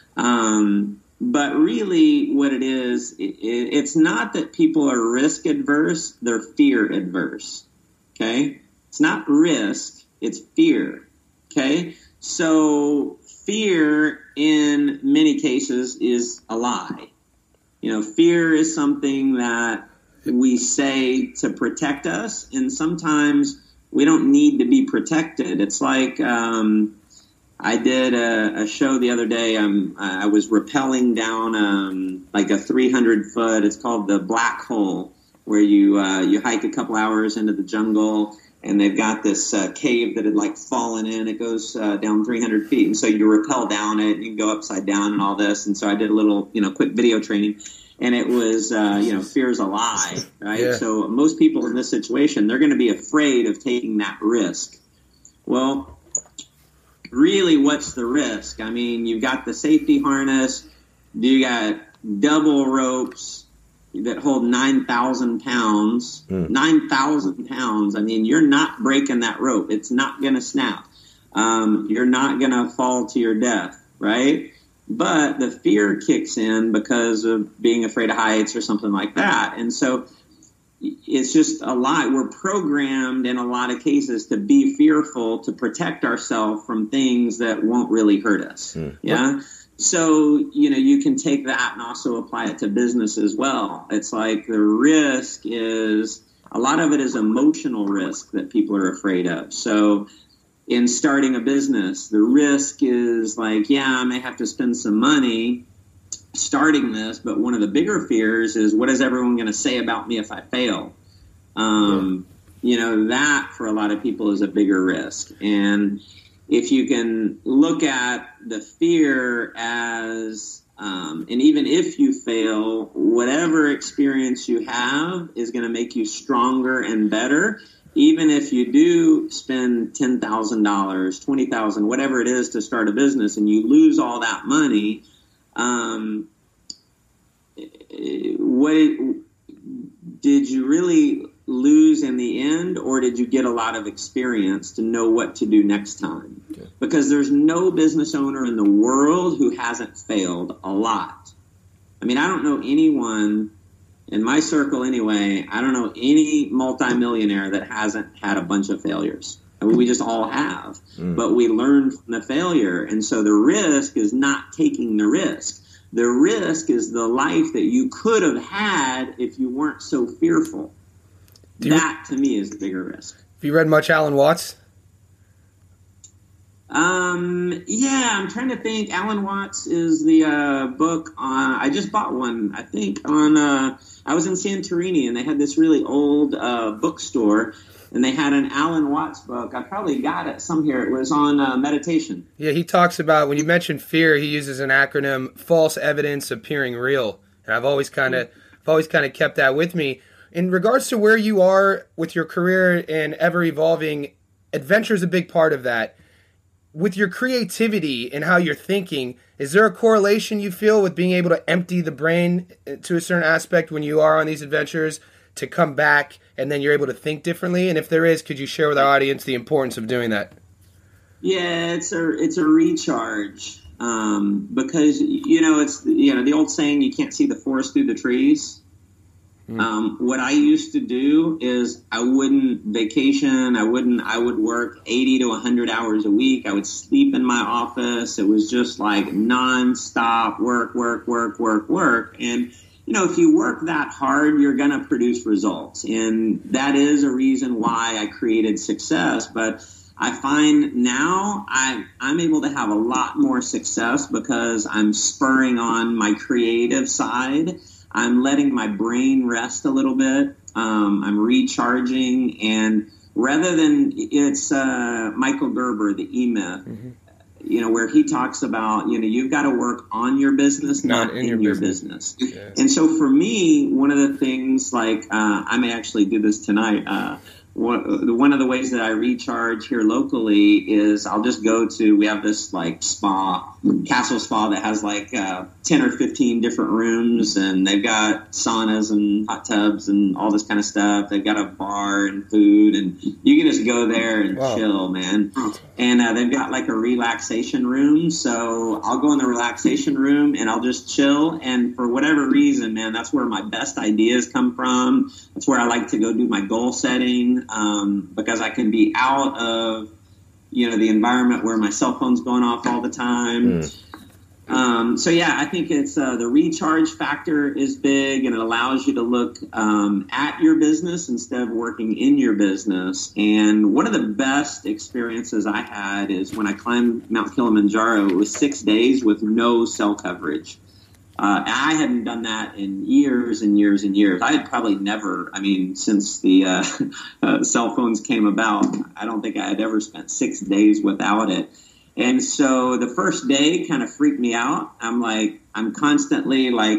Um, but really what it is, it, it's not that people are risk adverse, they're fear adverse. Okay? It's not risk, it's fear. Okay? So fear in many cases is a lie. You know, fear is something that we say to protect us, and sometimes we don't need to be protected. It's like um, I did a, a show the other day. Um, I was rappelling down um, like a three hundred foot, it's called the Black Hole, where you uh, you hike a couple hours into the jungle, and they've got this uh, cave that had like fallen in. It goes uh, down three hundred feet, and so you rappel down it, and you can go upside down and all this. And so I did a little, you know, quick video training, and it was, uh, you know, fear's a lie, right? Yeah. So most people in this situation, they're going to be afraid of taking that risk. Well, really, what's the risk? I mean, you've got the safety harness, you got double ropes that hold nine thousand pounds, mm. nine thousand pounds. I mean, you're not breaking that rope. It's not going to snap. Um, you're not going to fall to your death, right? But the fear kicks in because of being afraid of heights or something like that. And so it's just a lot. We're programmed in a lot of cases to be fearful, to protect ourselves from things that won't really hurt us. Mm. Yeah. So, you know, you can take that and also apply it to business as well. It's like the risk is, a lot of it is emotional risk that people are afraid of. So in starting a business, the risk is like, yeah, I may have to spend some money starting this, but one of the bigger fears is, what is everyone going to say about me if I fail? Um, yeah. You know, that for a lot of people is a bigger risk. And if you can look at the fear as, um, and even if you fail, whatever experience you have is going to make you stronger and better. Even if you do spend ten thousand dollars, twenty thousand dollars, whatever it is to start a business, and you lose all that money, um, what it, did you really lose in the end, or did you get a lot of experience to know what to do next time? Okay. Because there's no business owner in the world who hasn't failed a lot. I mean, I don't know anyone in my circle anyway. I don't know any multimillionaire that hasn't had a bunch of failures. I mean, we just all have, mm. but we learn from the failure. And so the risk is not taking the risk. The risk is the life that you could have had if you weren't so fearful. You, that, to me, is the bigger risk. Have you read much Alan Watts? Um, yeah, I'm trying to think. Alan Watts is the uh, book on, I just bought one, I think, on, uh, I was in Santorini, and they had this really old uh, bookstore, and they had an Alan Watts book. I probably got it some here. It was on uh, meditation. Yeah, he talks about, when you mention fear, he uses an acronym, false evidence appearing real. And I've always kind of, I've always kind of kept that with me. In regards to where you are with your career and ever evolving, adventure is a big part of that. With your creativity and how you're thinking, is there a correlation you feel with being able to empty the brain to a certain aspect when you are on these adventures to come back and then you're able to think differently? And if there is, could you share with our audience the importance of doing that? Yeah, it's a it's a recharge. um, because, you know, it's, you know, the old saying, you can't see the forest through the trees. Mm. Um, what I used to do is I wouldn't vacation. I wouldn't, I would work eighty to a hundred hours a week. I would sleep in my office. It was just like nonstop work, work, work, work, work. And, you know, if you work that hard, you're going to produce results. And that is a reason why I created success. But I find now I, I'm able to have a lot more success because I'm spurring on my creative side. I'm letting my brain rest a little bit. Um, I'm recharging. And rather than, it's uh, Michael Gerber, the E-Myth, mm-hmm. you know, where he talks about, you know, you've got to work on your business, not, not in, in your, your business. business. Yes. And so for me, one of the things, like, uh, I may actually do this tonight. Uh, one of the ways that I recharge here locally is I'll just go to, we have this like spa, Castle Spa, that has like uh, ten or fifteen different rooms, and they've got saunas and hot tubs and all this kind of stuff. They've got a bar and food, and you can just go there and wow. chill, man. And uh, they've got like a relaxation room, so I'll go in the relaxation room and I'll just chill. And for whatever reason, man, that's where my best ideas come from. That's where I like to go do my goal setting, um, because I can be out of, you know, the environment where my cell phone's going off all the time. Mm. Um, so yeah, I think it's uh, the recharge factor is big, and it allows you to look um, at your business instead of working in your business. And one of the best experiences I had is when I climbed Mount Kilimanjaro. It was six days with no cell coverage. Uh, I hadn't done that in years and years and years. I had probably never, I mean, since the uh, uh, cell phones came about, I don't think I had ever spent six days without it. And so the first day kind of freaked me out. I'm like, I'm constantly like,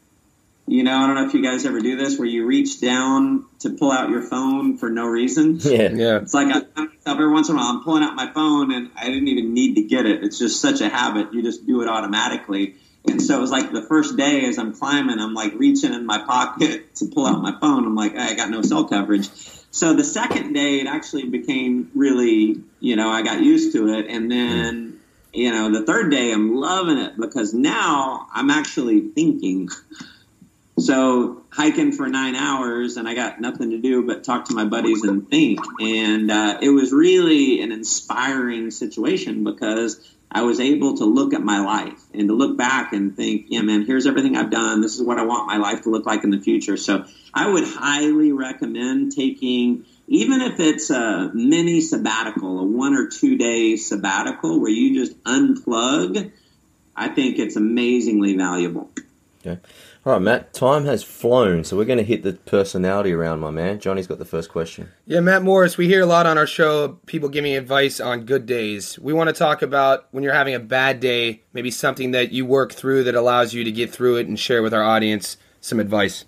you know, I don't know if you guys ever do this, where you reach down to pull out your phone for no reason. Yeah, yeah. It's like I find myself every once in a while, I'm pulling out my phone and I didn't even need to get it. It's just such a habit. You just do it automatically. And so it was like the first day as I'm climbing, I'm like reaching in my pocket to pull out my phone. I'm like, hey, I got no cell coverage. So the second day, it actually became really, you know, I got used to it. And then, you know, the third day, I'm loving it because now I'm actually thinking. So hiking for nine hours and I got nothing to do but talk to my buddies and think. And uh, it was really an inspiring situation because I was able to look at my life and to look back and think, yeah, man, here's everything I've done. This is what I want my life to look like in the future. So I would highly recommend taking, even if it's a mini sabbatical, a one or two day sabbatical where you just unplug. I think it's amazingly valuable. Okay. All right, Matt, time has flown, so we're going to hit the personality round, my man. Johnny's got the first question. Yeah, Matt Morris, we hear a lot on our show, people giving advice on good days. We want to talk about when you're having a bad day, maybe something that you work through that allows you to get through it and share with our audience some advice.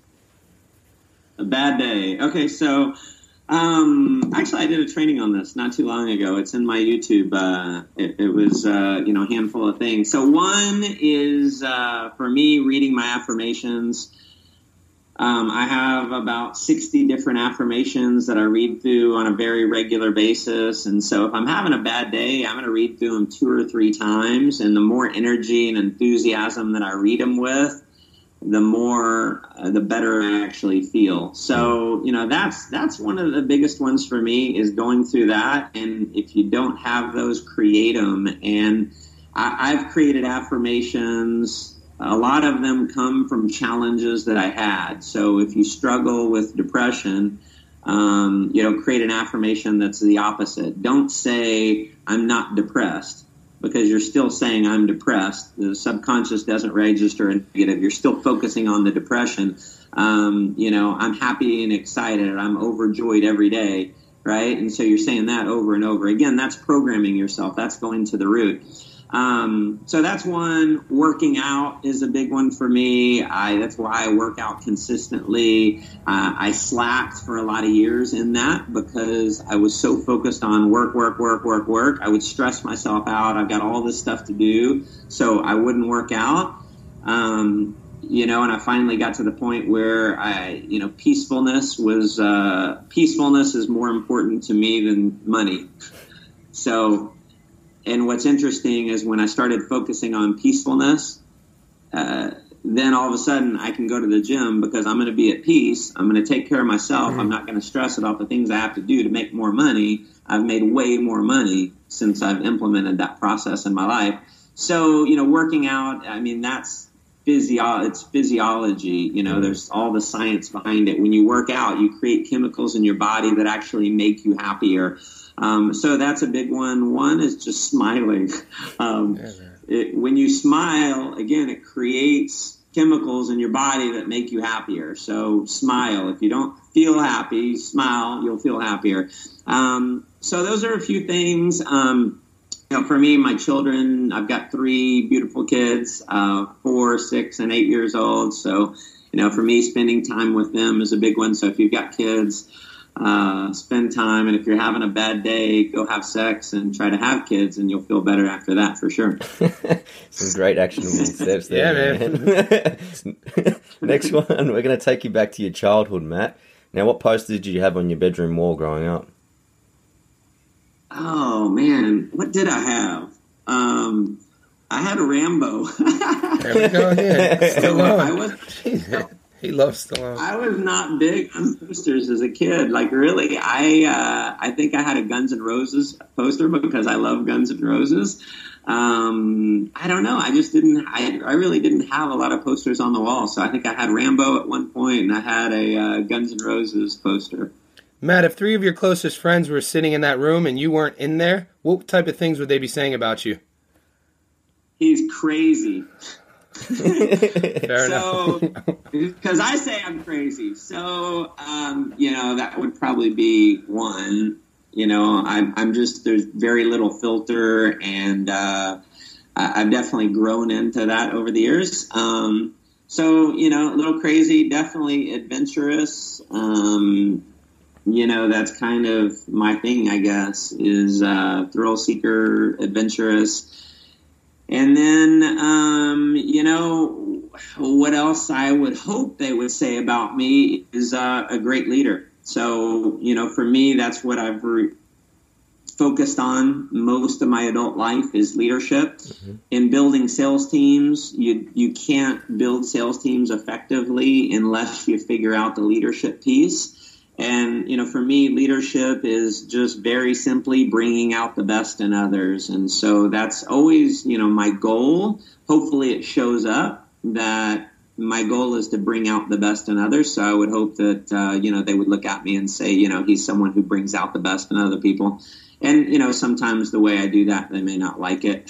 A bad day. Okay, so um, actually I did a training on this not too long ago. It's in my YouTube. Uh, it, it was, uh, you know, a handful of things. So one is, uh, for me, reading my affirmations. Um, I have about sixty different affirmations that I read through on a very regular basis. And so if I'm having a bad day, I'm going to read through them two or three times. And the more energy and enthusiasm that I read them with, the more, uh, the better I actually feel. So, you know, that's, that's one of the biggest ones for me is going through that. And if you don't have those, create them. And I, I've created affirmations. A lot of them come from challenges that I had. So if you struggle with depression, um, you know, create an affirmation that's the opposite. Don't say, I'm not depressed, because you're still saying I'm depressed. The subconscious doesn't register a negative. You're still focusing on the depression. Um, you know, I'm happy and excited. I'm overjoyed every day, right? And so you're saying that over and over. Again, that's programming yourself. That's going to the root. Um, so that's one. Working out is a big one for me. I, that's why I work out consistently. Uh, I slacked for a lot of years in that because I was so focused on work, work, work, work, work. I would stress myself out. I've got all this stuff to do, so I wouldn't work out. Um, you know, and I finally got to the point where I, you know, peacefulness was, uh, peacefulness is more important to me than money. So, and what's interesting is when I started focusing on peacefulness, uh, then all of a sudden I can go to the gym because I'm going to be at peace. I'm going to take care of myself. Mm-hmm. I'm not going to stress about the things I have to do to make more money. I've made way more money since I've implemented that process in my life. So, you know, working out, I mean, that's physio- it's physiology. You know, mm-hmm. there's all the science behind it. When you work out, you create chemicals in your body that actually make you happier. Um, so that's a big one. One is just smiling. Um, it, when you smile, again, it creates chemicals in your body that make you happier. So smile. If you don't feel happy, smile, you'll feel happier. Um, so those are a few things. Um, you know, for me, my children, I've got three beautiful kids, uh, four, six, and eight years old. So, you know, for me, spending time with them is a big one. So if you've got kids, Uh, spend time, and if you're having a bad day, go have sex and try to have kids, and you'll feel better after that for sure. Some great actionable steps there, yeah, man. man. Next one, we're going to take you back to your childhood, Matt. Now, what posters did you have on your bedroom wall growing up? Oh man, what did I have? Um, I had a Rambo. There we go again. Stallone. I was. He loves Stallone. I was not big on posters as a kid. Like, really, I uh, I think I had a Guns N' Roses poster because I love Guns N' Roses. Um, I don't know. I just didn't. I I really didn't have a lot of posters on the wall. So I think I had Rambo at one point, and I had a uh, Guns N' Roses poster. Matt, if three of your closest friends were sitting in that room and you weren't in there, what type of things would they be saying about you? He's crazy. Fair so, because I say I'm crazy, so um, you know that would probably be one. You know, I'm I'm just there's very little filter, and uh, I've definitely grown into that over the years. Um, so you know, a little crazy, definitely adventurous. Um, you know, that's kind of my thing, I guess, is uh, thrill seeker, adventurous. And then, um, you know, what else I would hope they would say about me is uh, a great leader. So, you know, for me, that's what I've re- focused on most of my adult life is leadership. Mm-hmm. In building sales teams, you you can't build sales teams effectively unless you figure out the leadership piece. And, you know, for me, leadership is just very simply bringing out the best in others. And so that's always, you know, my goal. Hopefully it shows up that my goal is to bring out the best in others. So I would hope that, uh, you know, they would look at me and say, you know, he's someone who brings out the best in other people. And, you know, sometimes the way I do that, they may not like it.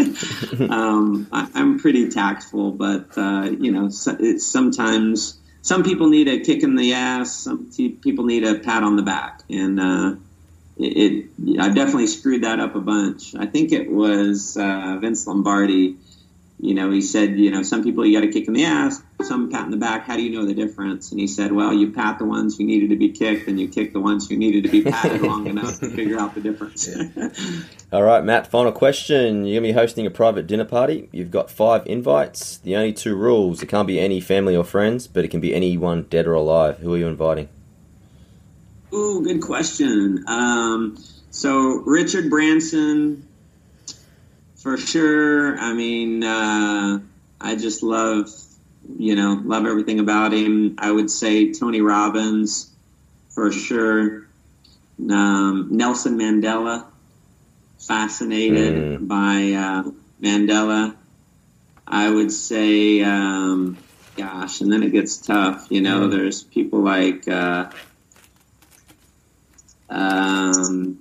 um, I, I'm pretty tactful, but, uh, you know, so, it's sometimes... Some people need a kick in the ass. Some people need a pat on the back, and uh, it, it. I definitely screwed that up a bunch. I think it was uh, Vince Lombardi. You know, he said, you know, some people you got a kick in the ass, some pat in the back. How do you know the difference? And he said, well, you pat the ones who needed to be kicked, and you kick the ones who needed to be patted long enough to figure out the difference. All right, Matt, final question. You're going to be hosting a private dinner party. You've got five invites. The only two rules, it can't be any family or friends, but it can be anyone dead or alive. Who are you inviting? Ooh, good question. Um, so Richard Branson, for sure. I mean, uh, I just love, you know, love everything about him. I would say Tony Robbins, for sure. Um, Nelson Mandela, fascinated mm. by uh, Mandela. I would say, um, gosh, and then it gets tough. You know, mm. there's people like, uh, um,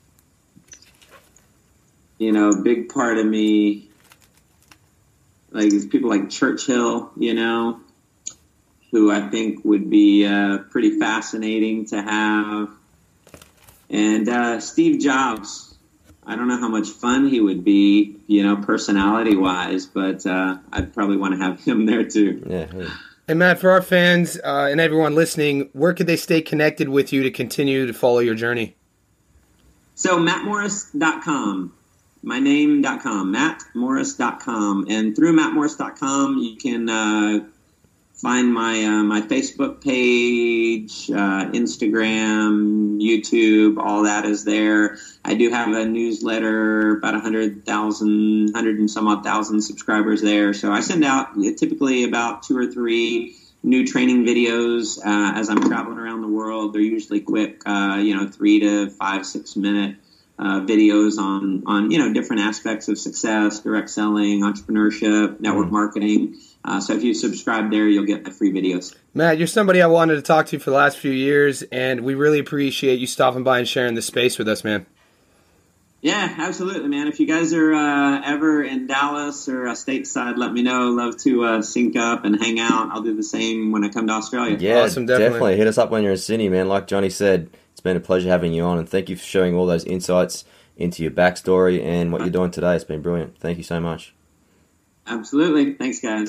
you know, a big part of me, like people like Churchill, you know, who I think would be uh, pretty fascinating to have. And uh, Steve Jobs, I don't know how much fun he would be, you know, personality-wise, but uh, I'd probably want to have him there too. Yeah. yeah. And Matt, for our fans uh, and everyone listening, where could they stay connected with you to continue to follow your journey? So matt morris dot com. My name dot com, matt morris dot com. And through matt morris dot com, you can uh, find my uh, my Facebook page, uh, Instagram, YouTube, all that is there. I do have a newsletter, about one hundred thousand, one hundred and some odd thousand subscribers there. So I send out typically about two or three new training videos uh, as I'm traveling around the world. They're usually quick, uh, you know, three to five, six minute uh, videos on, on, you know, different aspects of success, direct selling, entrepreneurship, network mm. marketing. Uh, so if you subscribe there, you'll get the free videos. Matt, you're somebody I wanted to talk to for the last few years, and we really appreciate you stopping by and sharing this space with us, man. Yeah, absolutely, man. If you guys are uh, ever in Dallas or uh, stateside, let me know. Love to uh, sync up and hang out. I'll do the same when I come to Australia. Yeah, awesome, definitely. definitely. Hit us up when you're in Sydney, man. Like Johnny said, it's been a pleasure having you on, and thank you for sharing all those insights into your backstory and what you're doing today. It's been brilliant. Thank you so much. Absolutely. Thanks, guys.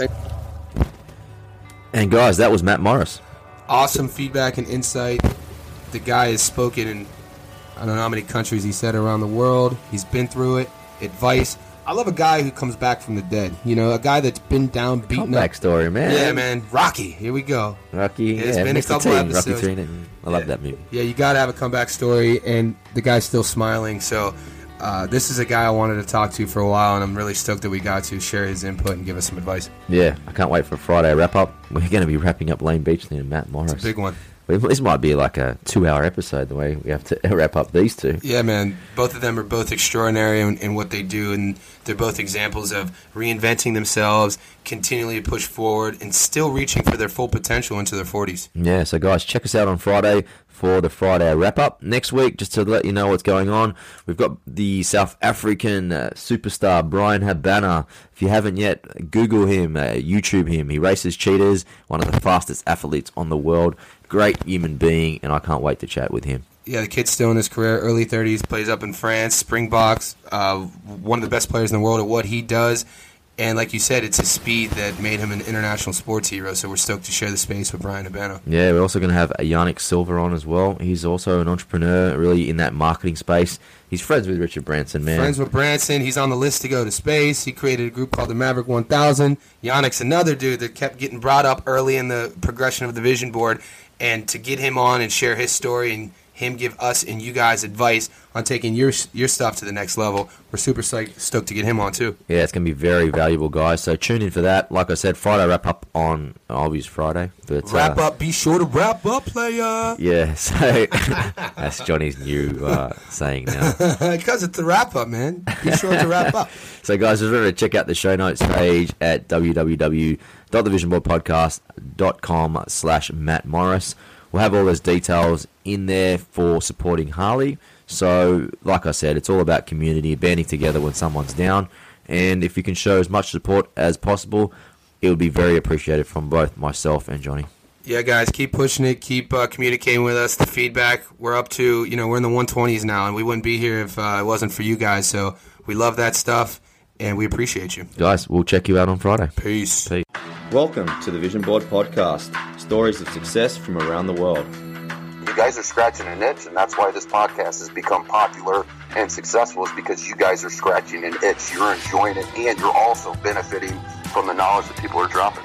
And guys, that was Matt Morris. Awesome feedback and insight. The guy has spoken in, I don't know how many countries he said around the world. He's been through it. Advice. I love a guy who comes back from the dead. You know, a guy that's been down, beaten Comeback up. story, man. Yeah, man. Rocky. Here we go. Rocky. Yeah, it's yeah, been a Mister couple T, episodes. Rocky three. I love yeah. that movie. Yeah, you got to have a comeback story, and the guy's still smiling. So uh, this is a guy I wanted to talk to for a while, and I'm really stoked that we got to share his input and give us some advice. Yeah, I can't wait for Friday wrap-up. We're going to be wrapping up Lane Beachley and Matt Morris. It's a big one. This might be like a two-hour episode, the way we have to wrap up these two. Yeah, man. Both of them are both extraordinary in, in what they do, and they're both examples of reinventing themselves, continually push forward, and still reaching for their full potential into their forties. Yeah, so guys, check us out on Friday for the Friday wrap-up. Next week, just to let you know what's going on, we've got the South African uh, superstar Bryan Habana. If you haven't yet, Google him, uh, YouTube him. He races cheetahs, one of the fastest athletes on the world. Great human being, and I can't wait to chat with him. Yeah, the kid's still in his career, early thirties, plays up in France, Springboks, uh, one of the best players in the world at what he does. And like you said, it's his speed that made him an international sports hero, so we're stoked to share the space with Bryan Habana. Yeah, we're also going to have Yannick Silver on as well. He's also an entrepreneur, really in that marketing space. He's friends with Richard Branson, man. Friends with Branson. He's on the list to go to space. He created a group called the Maverick one thousand. Yannick's another dude that kept getting brought up early in the progression of the vision board. And to get him on and share his story and him give us and you guys advice on taking your your stuff to the next level, we're super psyched, stoked to get him on too. Yeah, it's going to be very valuable, guys. So tune in for that. Like I said, Friday wrap up on, I'll use Friday. But, wrap uh, up. Be sure to wrap up, player. Yeah, so that's Johnny's new uh, saying now. Because it's the wrap up, man. Be sure to wrap up. So guys, just remember to check out the show notes page at w w w dot the vision board podcast dot com slash Matt Morris. We'll have all those details in there for supporting Harley. So, like I said, it's all about community, banding together when someone's down. And if you can show as much support as possible, it would be very appreciated from both myself and Johnny. Yeah, guys, keep pushing it. Keep uh, communicating with us. The feedback, we're up to, you know, we're in the one twenties now, and we wouldn't be here if uh, it wasn't for you guys. So we love that stuff, and we appreciate you. Guys, we'll check you out on Friday. Peace. Peace. Welcome to the Vision Board Podcast, stories of success from around the world. You guys are scratching an itch, and that's why this podcast has become popular and successful, is because you guys are scratching an itch. You're enjoying it, and you're also benefiting from the knowledge that people are dropping.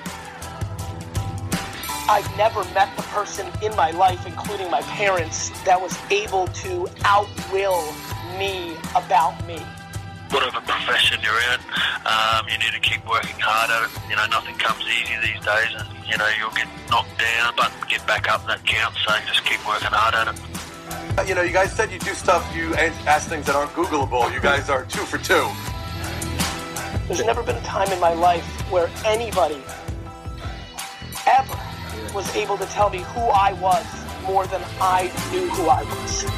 I've never met the person in my life, including my parents, that was able to outwill me about me. Whatever profession you're in, um, you need to keep working hard at it. You know, nothing comes easy these days, and, you know, you'll get knocked down, but get back up, that counts, so just keep working hard at it. You know, you guys said you do stuff, you ask things that aren't Googleable. You guys are two for two. There's never been a time in my life where anybody ever was able to tell me who I was more than I knew who I was.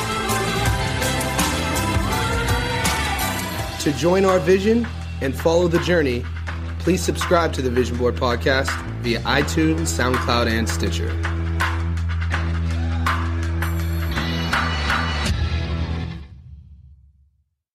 To join our vision and follow the journey, please subscribe to the Vision Board Podcast via iTunes, SoundCloud, and Stitcher.